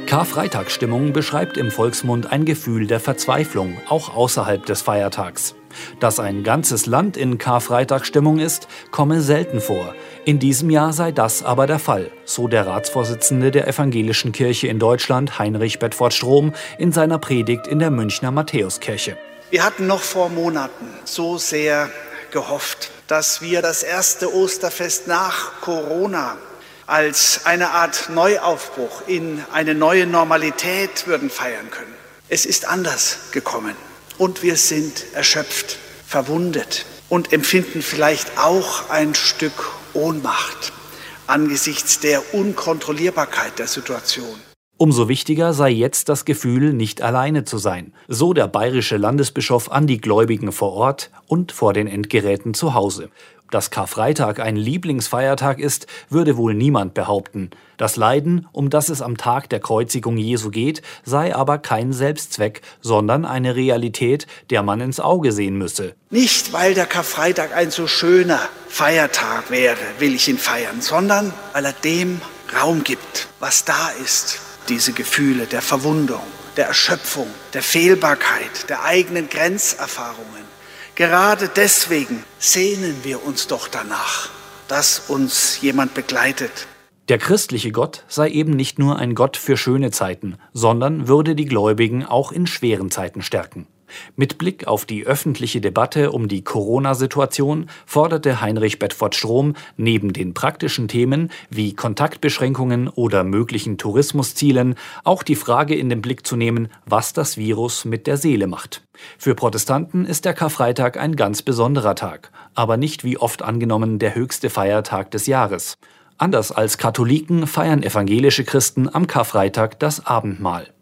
Karfreitagsstimmung beschreibt im Volksmund ein Gefühl der Verzweiflung, auch außerhalb des Feiertags. Dass ein ganzes Land in Karfreitagsstimmung ist, komme selten vor. In diesem Jahr sei das aber der Fall, so der Ratsvorsitzende der Evangelischen Kirche in Deutschland, Heinrich Bedford-Strom, in seiner Predigt in der Münchner Matthäuskirche. Wir hatten noch vor Monaten so sehr gehofft, dass wir das erste Osterfest nach Corona als eine Art Neuaufbruch in eine neue Normalität würden feiern können. Es ist anders gekommen und wir sind erschöpft, verwundet und empfinden vielleicht auch ein Stück Ohnmacht angesichts der Unkontrollierbarkeit der Situation. Umso wichtiger sei jetzt das Gefühl, nicht alleine zu sein, so der bayerische Landesbischof an die Gläubigen vor Ort und vor den Endgeräten zu Hause. Dass Karfreitag ein Lieblingsfeiertag ist, würde wohl niemand behaupten. Das Leiden, um das es am Tag der Kreuzigung Jesu geht, sei aber kein Selbstzweck, sondern eine Realität, der man ins Auge sehen müsse. Nicht, weil der Karfreitag ein so schöner Feiertag wäre, will ich ihn feiern, sondern weil er dem Raum gibt, was da ist. Diese Gefühle der Verwundung, der Erschöpfung, der Fehlbarkeit, der eigenen Grenzerfahrungen. Gerade deswegen sehnen wir uns doch danach, dass uns jemand begleitet. Der christliche Gott sei eben nicht nur ein Gott für schöne Zeiten, sondern würde die Gläubigen auch in schweren Zeiten stärken. Mit Blick auf die öffentliche Debatte um die Corona-Situation forderte Heinrich Bedford-Strom neben den praktischen Themen wie Kontaktbeschränkungen oder möglichen Tourismuszielen auch die Frage in den Blick zu nehmen, was das Virus mit der Seele macht. Für Protestanten ist der Karfreitag ein ganz besonderer Tag, aber nicht wie oft angenommen der höchste Feiertag des Jahres. Anders als Katholiken feiern evangelische Christen am Karfreitag das Abendmahl.